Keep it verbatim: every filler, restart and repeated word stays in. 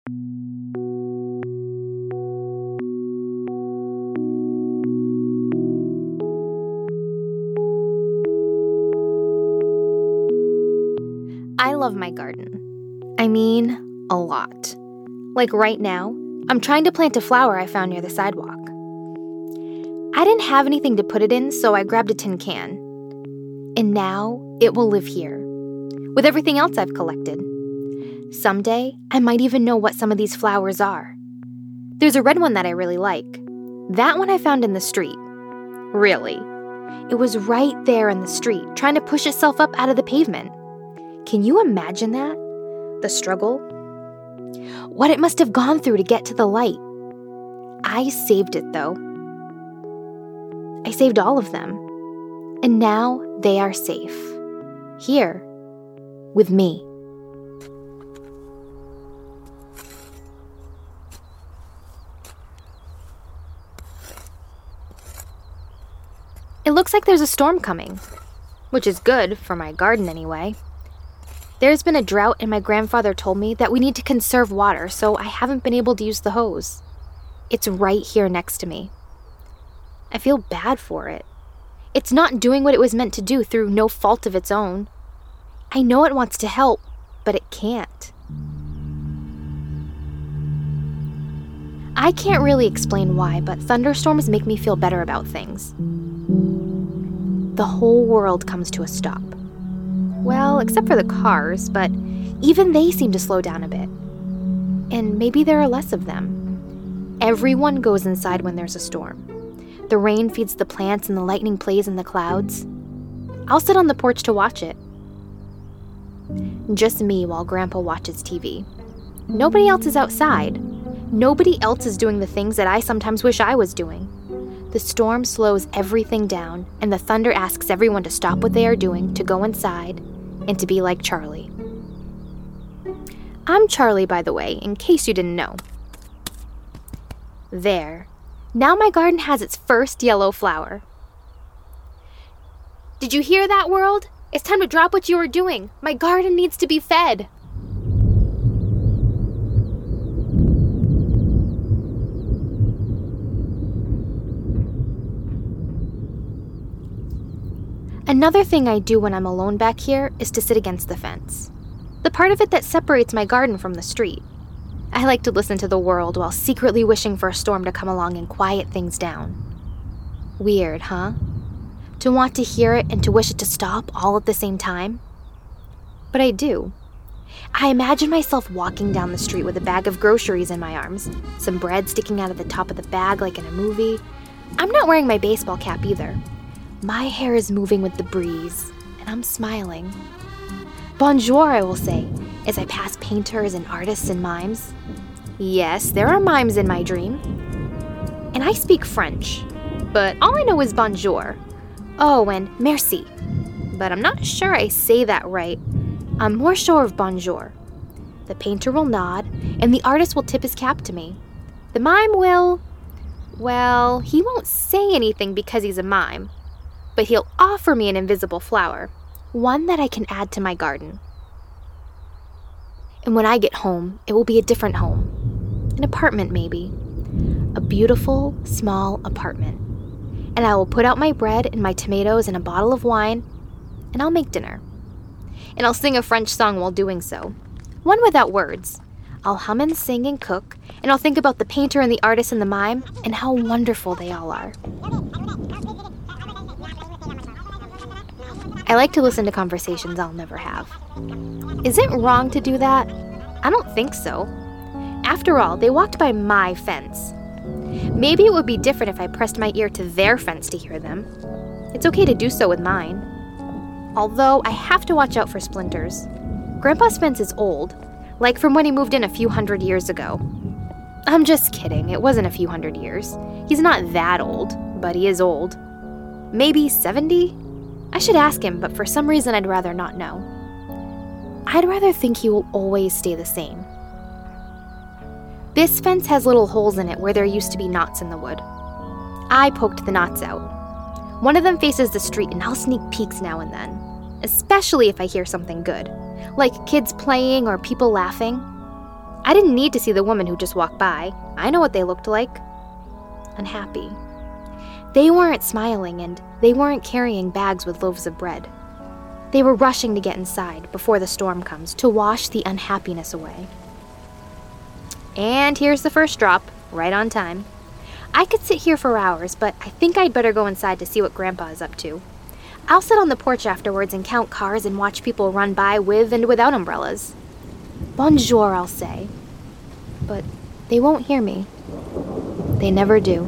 I love my garden. I mean, a lot. Like right now, I'm trying to plant a flower I found near the sidewalk. I didn't have anything to put it in, so I grabbed a tin can. And now, it will live here, with everything else I've collected. Someday, I might even know what some of these flowers are. There's a red one that I really like. That one I found in the street. Really. It was right there in the street, trying to push itself up out of the pavement. Can you imagine that? The struggle? What it must have gone through to get to the light. I saved it, though. I saved all of them. And now they are safe. Here. With me. It looks like there's a storm coming, which is good for my garden anyway. There's been a drought, and my grandfather told me that we need to conserve water, so I haven't been able to use the hose. It's right here next to me. I feel bad for it. It's not doing what it was meant to do through no fault of its own. I know it wants to help, but it can't. I can't really explain why, but thunderstorms make me feel better about things. The whole world comes to a stop. Well, except for the cars, but even they seem to slow down a bit. And maybe there are less of them. Everyone goes inside when there's a storm. The rain feeds the plants and the lightning plays in the clouds. I'll sit on the porch to watch it. Just me while Grandpa watches T V. Nobody else is outside. Nobody else is doing the things that I sometimes wish I was doing. The storm slows everything down, and the thunder asks everyone to stop what they are doing, to go inside, and to be like Charlie. I'm Charlie, by the way, in case you didn't know. There. Now my garden has its first yellow flower. Did you hear that, world? It's time to drop what you were doing. My garden needs to be fed. Another thing I do when I'm alone back here is to sit against the fence. The part of it that separates my garden from the street. I like to listen to the world while secretly wishing for a storm to come along and quiet things down. Weird, huh? To want to hear it and to wish it to stop all at the same time. But I do. I imagine myself walking down the street with a bag of groceries in my arms, some bread sticking out of the top of the bag like in a movie. I'm not wearing my baseball cap either. My hair is moving with the breeze, and I'm smiling. Bonjour, I will say, as I pass painters and artists and mimes. Yes, there are mimes in my dream. And I speak French, but all I know is bonjour. Oh, and merci. But I'm not sure I say that right. I'm more sure of bonjour. The painter will nod, and the artist will tip his cap to me. The mime will... Well, he won't say anything because he's a mime. But he'll offer me an invisible flower, one that I can add to my garden. And when I get home, it will be a different home. An apartment, maybe. A beautiful, small apartment. And I will put out my bread and my tomatoes and a bottle of wine, and I'll make dinner. And I'll sing a French song while doing so. One without words. I'll hum and sing and cook, and I'll think about the painter and the artist and the mime, and how wonderful they all are. I like to listen to conversations I'll never have. Is it wrong to do that? I don't think so. After all, they walked by my fence. Maybe it would be different if I pressed my ear to their fence to hear them. It's okay to do so with mine. Although I have to watch out for splinters. Grandpa's fence is old, like from when he moved in a few hundred years ago. I'm just kidding, it wasn't a few hundred years. He's not that old, but he is old. Maybe seventy? I should ask him, but for some reason I'd rather not know. I'd rather think he will always stay the same. This fence has little holes in it where there used to be knots in the wood. I poked the knots out. One of them faces the street, and I'll sneak peeks now and then, especially if I hear something good, like kids playing or people laughing. I didn't need to see the woman who just walked by. I know what they looked like. Unhappy. They weren't smiling, and they weren't carrying bags with loaves of bread. They were rushing to get inside before the storm comes to wash the unhappiness away. And here's the first drop, right on time. I could sit here for hours, but I think I'd better go inside to see what Grandpa is up to. I'll sit on the porch afterwards and count cars and watch people run by with and without umbrellas. Bonjour, I'll say. But they won't hear me. They never do.